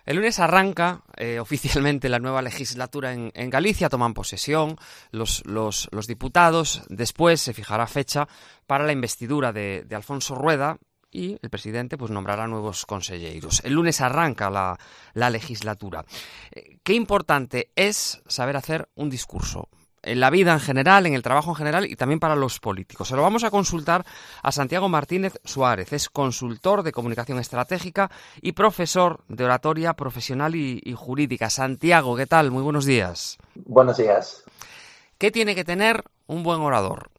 El lunes arranca oficialmente la nueva legislatura en Galicia, toman posesión los diputados, después se fijará fecha para la investidura de Alfonso Rueda y el presidente pues nombrará nuevos conselleiros. El lunes arranca la legislatura. Qué importante es saber hacer un discurso. En la vida en general, en el trabajo en general y también para los políticos. Se lo vamos a consultar a Santiago Martínez Suárez. Es consultor de comunicación estratégica y profesor de oratoria profesional y jurídica. Santiago, ¿qué tal? Muy buenos días. Buenos días. ¿Qué tiene que tener un buen orador?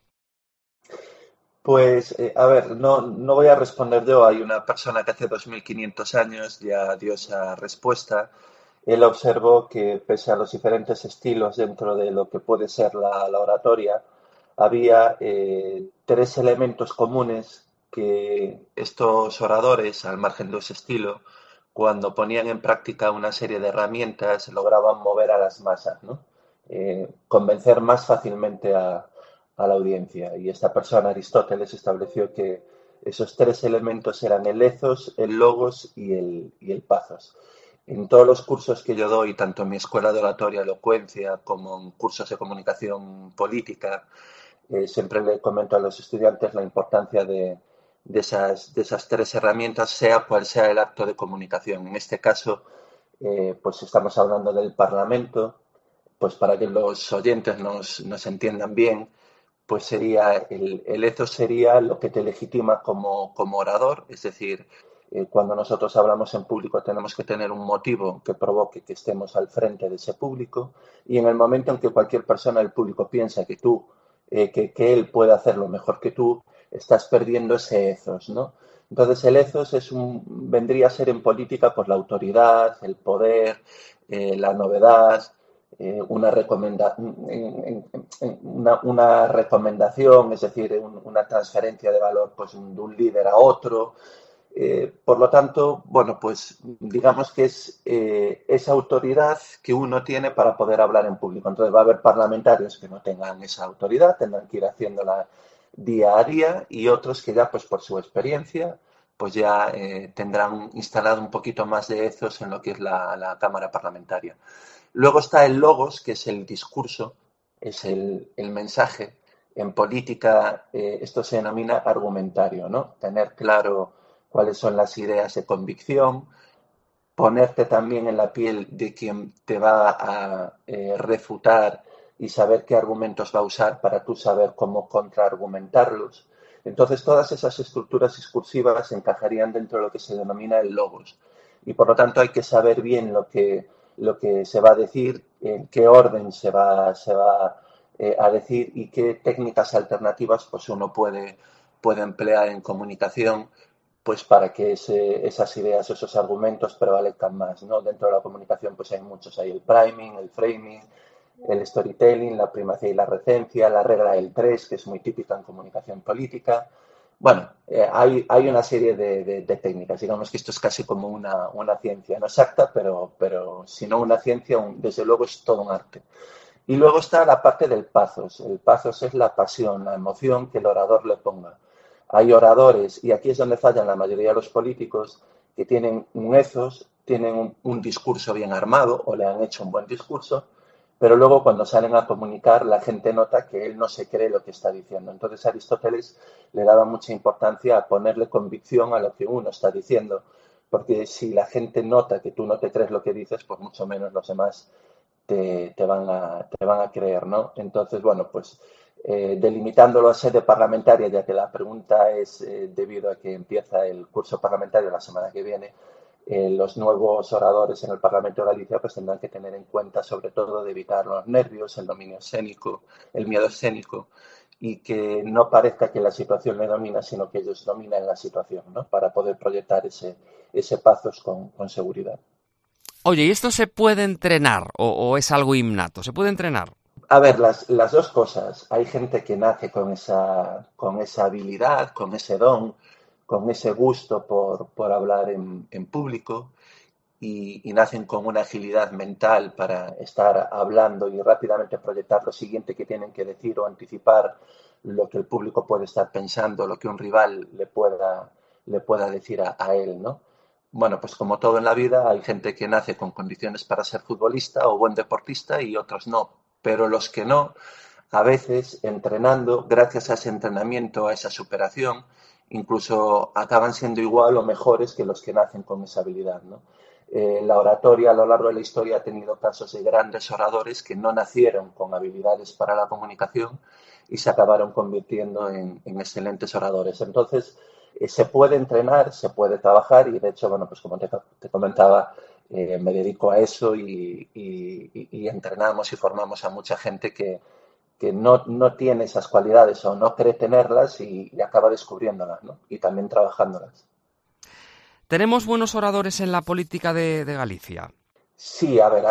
Pues, a ver, no voy a responder yo. Hay una persona que hace 2500 años ya dio esa respuesta. Él observó que pese a los diferentes estilos dentro de lo que puede ser la oratoria, había tres elementos comunes que estos oradores, al margen de ese estilo, cuando ponían en práctica una serie de herramientas, lograban mover a las masas, ¿no? Convencer más fácilmente a la audiencia. Y esta persona, Aristóteles, estableció que esos tres elementos eran el ethos, el logos y el pathos. En todos los cursos que yo doy, tanto en mi escuela de oratoria, elocuencia, como en cursos de comunicación política, siempre le comento a los estudiantes la importancia de esas tres herramientas, sea cual sea el acto de comunicación. En este caso, pues estamos hablando del Parlamento, pues para que los oyentes nos entiendan bien, pues sería el ethos sería lo que te legitima como orador, es decir, cuando nosotros hablamos en público tenemos que tener un motivo que provoque que estemos al frente de ese público y en el momento en que cualquier persona del público piensa que que él puede hacerlo mejor que tú, estás perdiendo ese ethos, ¿no? Entonces el ethos vendría a ser en política por la autoridad, el poder, la novedad, una, una recomendación, es decir, una transferencia de valor pues, de un líder a otro. Por lo tanto, bueno, pues digamos que es esa autoridad que uno tiene para poder hablar en público. Entonces va a haber parlamentarios que no tengan esa autoridad, tendrán que ir haciéndola día a día y otros que ya pues por su experiencia pues ya tendrán instalado un poquito más de ethos en lo que es la Cámara Parlamentaria. Luego está el logos, que es el discurso, es el mensaje. En política esto se denomina argumentario, ¿no? Tener claro cuáles son las ideas de convicción, ponerte también en la piel de quien te va a refutar y saber qué argumentos va a usar para tú saber cómo contraargumentarlos. Entonces, todas esas estructuras discursivas encajarían dentro de lo que se denomina el logos. Y por lo tanto, hay que saber bien lo que se va a decir, en qué orden se va a decir y qué técnicas alternativas pues uno puede emplear en comunicación pues para que esas ideas, esos argumentos prevalezcan más, ¿no? Dentro de la comunicación pues hay muchos, hay el priming, el framing, el storytelling, la primacía y la recencia, la regla del 3, que es muy típica en comunicación política. Bueno, hay una serie de técnicas, digamos que esto es casi como una ciencia, no exacta, pero si no una ciencia, desde luego es todo un arte. Y luego está la parte del pathos. El pathos es la pasión, la emoción que el orador le ponga. Hay oradores, y aquí es donde fallan la mayoría de los políticos, que tienen un ethos, tienen un discurso bien armado o le han hecho un buen discurso, pero luego cuando salen a comunicar la gente nota que él no se cree lo que está diciendo. Entonces Aristóteles le daba mucha importancia a ponerle convicción a lo que uno está diciendo, porque si la gente nota que tú no te crees lo que dices, pues mucho menos los demás te van a creer, ¿no? Entonces, bueno, pues delimitándolo a sede parlamentaria, ya que la pregunta es debido a que empieza el curso parlamentario la semana que viene, los nuevos oradores en el Parlamento de Galicia pues tendrán que tener en cuenta sobre todo de evitar los nervios, el dominio escénico, el miedo escénico y que no parezca que la situación le domina, sino que ellos dominan la situación, ¿no? Para poder proyectar ese pasos con seguridad. Oye, ¿y esto se puede entrenar o es algo innato? ¿Se puede entrenar? A ver, las dos cosas. Hay gente que nace con esa habilidad, con ese don, con ese gusto por hablar en público y nacen con una agilidad mental para estar hablando y rápidamente proyectar lo siguiente que tienen que decir o anticipar lo que el público puede estar pensando, lo que un rival le pueda decir a él, ¿no? bueno, pues como todo en la vida, hay gente que nace con condiciones para ser futbolista o buen deportista y otros no. Pero los que no, a veces entrenando, gracias a ese entrenamiento, a esa superación, incluso acaban siendo igual o mejores que los que nacen con esa habilidad, ¿no? La oratoria a lo largo de la historia ha tenido casos de grandes oradores que no nacieron con habilidades para la comunicación y se acabaron convirtiendo en excelentes oradores. Entonces, se puede entrenar, se puede trabajar y de hecho, bueno, pues como te comentaba, me dedico a eso y entrenamos y formamos a mucha gente que no tiene esas cualidades o no cree tenerlas y acaba descubriéndolas, ¿no? Y también trabajándolas. ¿Tenemos buenos oradores en la política de Galicia? Sí, a ver,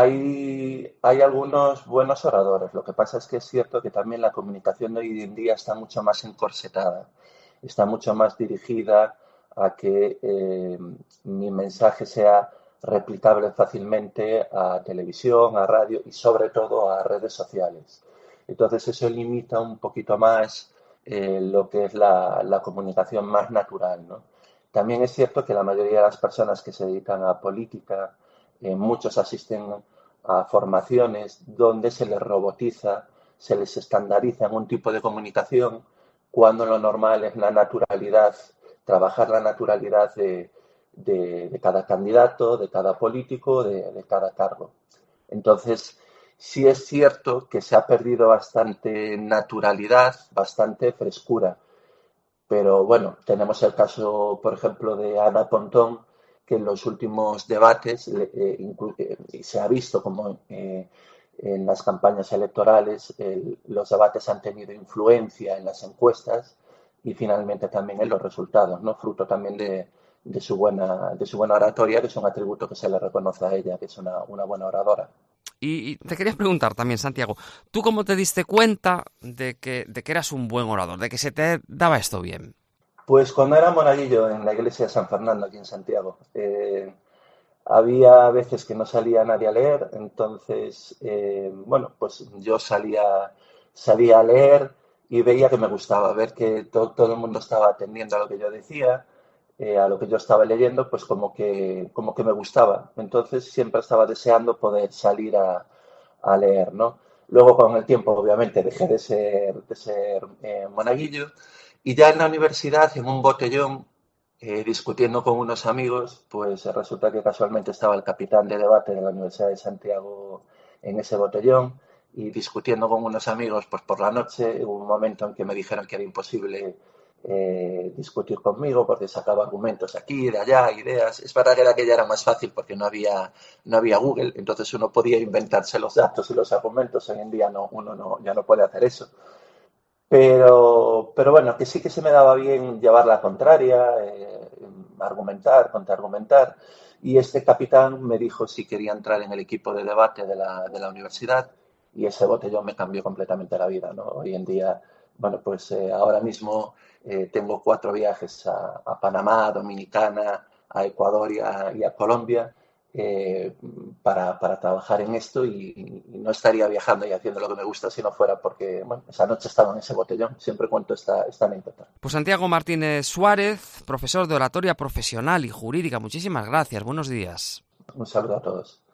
hay algunos buenos oradores. Lo que pasa es que es cierto que también la comunicación de hoy en día está mucho más encorsetada, está mucho más dirigida a que mi mensaje sea replicable fácilmente a televisión, a radio y sobre todo a redes sociales. Entonces eso limita un poquito más lo que es la comunicación más natural, ¿no? También es cierto que la mayoría de las personas que se dedican a política, muchos asisten a formaciones donde se les robotiza, se les estandariza en un tipo de comunicación, cuando lo normal es la naturalidad, trabajar la naturalidad de cada candidato, de cada político, de cada cargo. Entonces, sí es cierto que se ha perdido bastante naturalidad, bastante frescura. Pero bueno, tenemos el caso, por ejemplo, de Ana Pontón, que en los últimos debates se ha visto como en las campañas electorales los debates han tenido influencia en las encuestas y finalmente también en los resultados, ¿no? Fruto también de su buena oratoria, que es un atributo que se le reconoce a ella, que es una buena oradora. Y te quería preguntar también, Santiago, ¿tú cómo te diste cuenta de que eras un buen orador, de que se te daba esto bien? Pues cuando era monaguillo en la iglesia de San Fernando, aquí en Santiago, había veces que no salía nadie a leer, entonces, bueno, pues yo salía a leer y veía que me gustaba, ver que todo el mundo estaba atendiendo a lo que yo decía, a lo que yo estaba leyendo, pues como que me gustaba. Entonces siempre estaba deseando poder salir a leer, ¿no? Luego con el tiempo, obviamente, dejé de ser monaguillo y ya en la universidad, en un botellón, discutiendo con unos amigos, pues resulta que casualmente estaba el capitán de debate de la Universidad de Santiago en ese botellón y discutiendo con unos amigos, pues por la noche hubo un momento en que me dijeron que era imposible discutir conmigo porque sacaba argumentos aquí, de allá, ideas. Es verdad que aquella era más fácil porque no había Google, entonces uno podía inventarse los datos y los argumentos. Hoy en día ya no puede hacer eso. Pero bueno, que sí que se me daba bien llevar la contraria, argumentar, contraargumentar. Y este capitán me dijo si quería entrar en el equipo de debate de la universidad y ese botellón me cambió completamente la vida, ¿no? Hoy en día, bueno, pues ahora mismo tengo 4 viajes a Panamá, a Dominicana, a Ecuador y a Colombia eh, para trabajar en esto y no estaría viajando y haciendo lo que me gusta si no fuera porque, bueno, esa noche estaba en ese botellón. Siempre cuento esta anécdota. Pues Santiago Martínez Suárez, profesor de oratoria profesional y jurídica, muchísimas gracias, buenos días. Un saludo a todos.